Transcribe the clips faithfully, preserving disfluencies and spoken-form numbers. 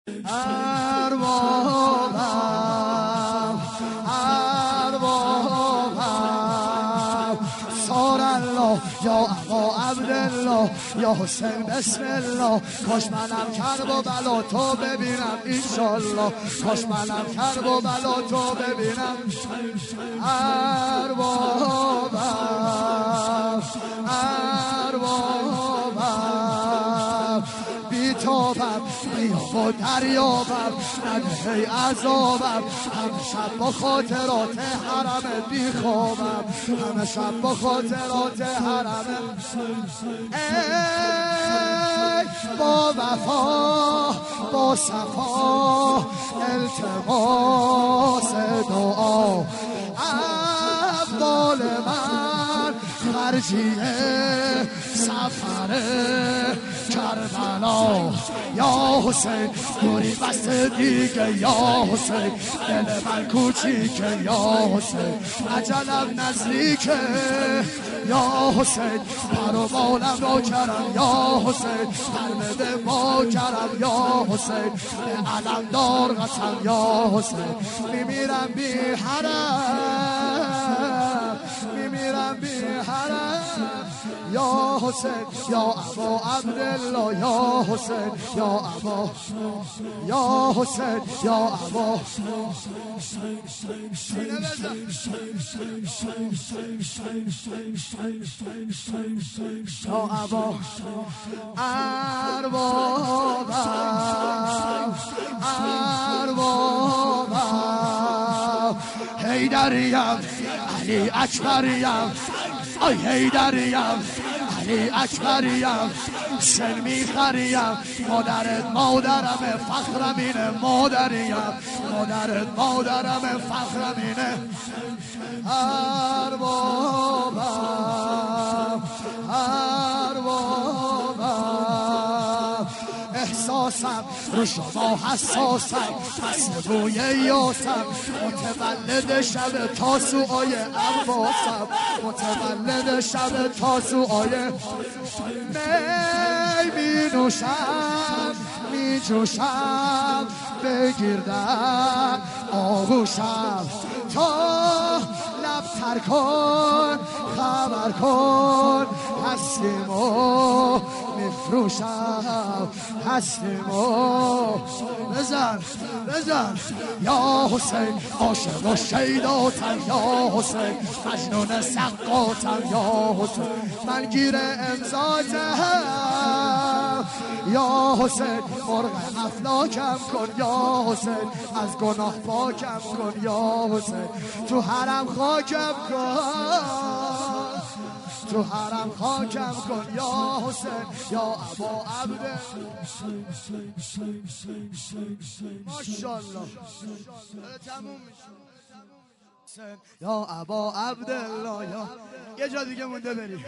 اربابم اربابم سار الله یا ابا عبدالله یا حسین بسم الله کاش منم کرب و بلا تو ببینم انشالله کاش منم کرب و بلا تو ببینم اربابم اربابم بیتابم بیاب و دریابم نده ای عذابم همه شب با خاطرات حرم بیخوابم همه شب با خاطرات حرم ای با وفا با صفا التماس دعا اول من خرجیه سفر کربلا یا حسین دوری بست دیگه یا حسین دل من کوچیکه یا حسین عجلم نزدیکه یا حسین پرو بالم رو کرم یا حسین پرمده ما کرم یا حسین علم دار قسم یا حسین میمیرم بی حرم میمیرم بی حرم یا حسین یا ابا عبدالله یا حسین یا ابا یا حسین یا ابا یا ابا اربابم اربابم حیدریم علی اکبریم آی حیدریم علی اکبریم سن میخریم مادرت مادرم فخرم اینه مادریم مادرت مادرم فخرم اینه اربابم اربابم احساسم رو شما حساسم پس روی یاسم متولد شب تاسوعای عباسم متولد شب تاسوعای می می نوشم می جوشم بگیردم آغوشم تا لب تر کن خبر کن هستیم و میفروشم هستیم و بزن بزن یا حسین عاشق و شیداتم یا حسین مجنون سقاتم یا حسین من گیر امضاتم یا حسین مرغ افلاکم کن یا حسین از گناه پاکم کن یا حسین تو حرم خاکم کن تو حرم خاکم کن یا حسین یا ابا عبد ماشاءالله تموم میشه یا ابا عبدالله یا یه جا دیگه مونده بریم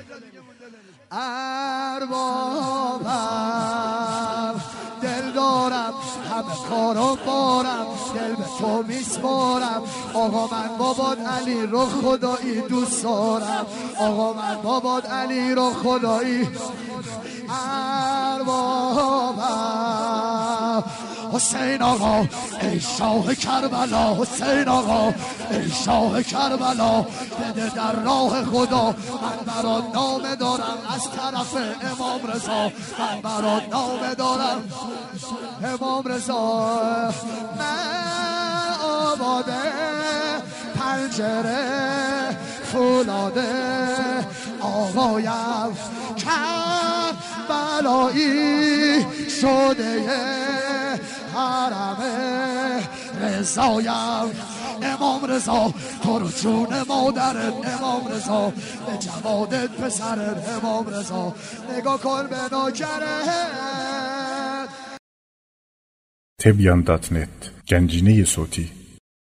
اربابم دل دارم همه کارو بارم دل به تو میسپارم آقا من بابات علی رو خدایی دوست دارم آقا من بابات علی رو خدایی اربابم حسین آقا ای شاه کربلا حسین آقا ای شاه کربلا بده در راه خدا من برات نامه دارم از طرف امام رضا من برات نامه دارم امام رضا من آباده پنجره فولاده آقایم کربلایی شده حرم رضایم امام رضا تو رو جون مادرت امام رضا به جوادت پسرت امام رضا نگاه کن به نوکرت تبیان دات نت گنجینه صوتی